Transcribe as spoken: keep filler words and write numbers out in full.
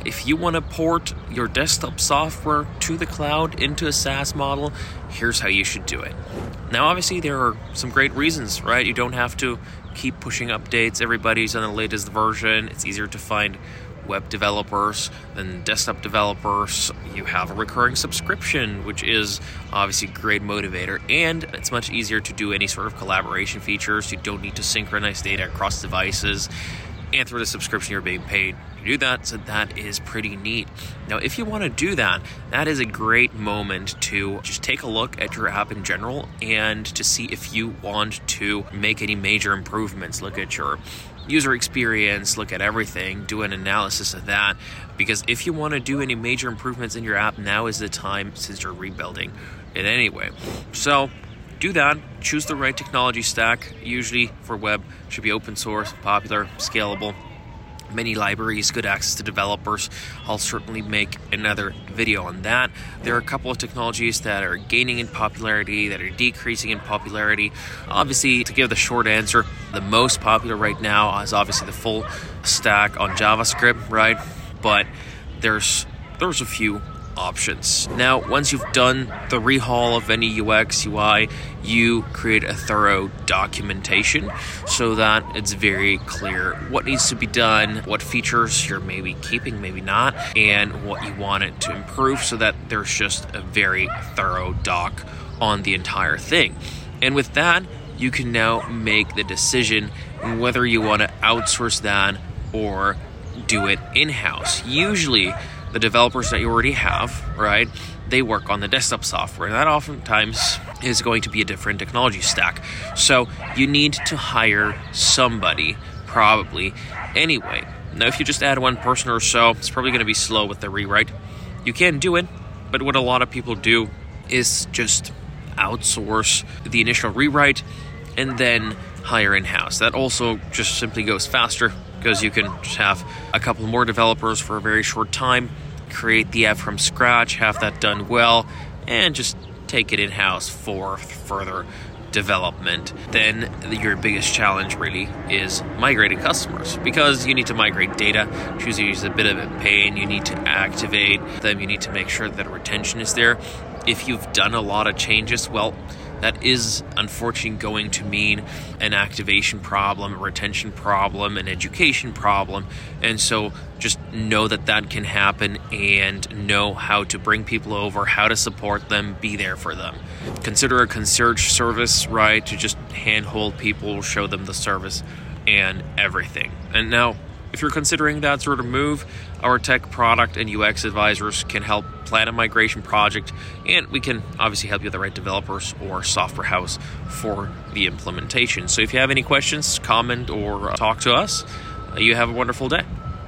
if you want to port your desktop software to the cloud into a SaaS model, here's how you should do it. Now, obviously, there are some great reasons, right? You don't have to keep pushing updates. Everybody's on the latest version. It's easier to find web developers than desktop developers. You have a recurring subscription, which is obviously a great motivator, and it's much easier to do any sort of collaboration features. You don't need to synchronize data across devices, and through the subscription you're being paid to do that, so that is pretty neat. Now, if you want to do that, that is a great moment to just take a look at your app in general and to see if you want to make any major improvements. Look at your user experience, look at everything, do an analysis of that, because if you want to do any major improvements in your app, now is the time, since you're rebuilding it anyway. So do that, choose the right technology stack. Usually for web, should be open source, popular, scalable, many libraries, good access to developers. I'll certainly make another video on that. There are a couple of technologies that are gaining in popularity, that are decreasing in popularity. Obviously, to give the short answer, the most popular right now is obviously the full stack on JavaScript, right? But there's there's a few options. Now, once you've done the rehaul of any U X, U I, you create a thorough documentation so that it's very clear what needs to be done, what features you're maybe keeping, maybe not, and what you want it to improve, so that there's just a very thorough doc on the entire thing. And with that, you can now make the decision whether you want to outsource that or do it in-house. Usually, the developers that you already have, right, they work on the desktop software. And that oftentimes is going to be a different technology stack. So you need to hire somebody, probably, anyway. Now, if you just add one person or so, it's probably going to be slow with the rewrite. You can do it, but what a lot of people do is just outsource the initial rewrite and then hire in-house. That also just simply goes faster, because you can just have a couple more developers for a very short time, create the app from scratch, have that done well, and just take it in-house for further development. Then your biggest challenge really is migrating customers, because you need to migrate data, which usually is a bit of a pain. You need to activate them. You need to make sure that retention is there. If you've done a lot of changes, well, that is unfortunately going to mean an activation problem, a retention problem, an education problem. And so just know that that can happen, and know how to bring people over, how to support them, be there for them. Consider a concierge service, right, to just handhold people, show them the service and everything. And now, if you're considering that sort of move, our tech product and U X advisors can help plan a migration project, and we can obviously help you with the right developers or software house for the implementation. So if you have any questions, comment, or talk to us, you have a wonderful day.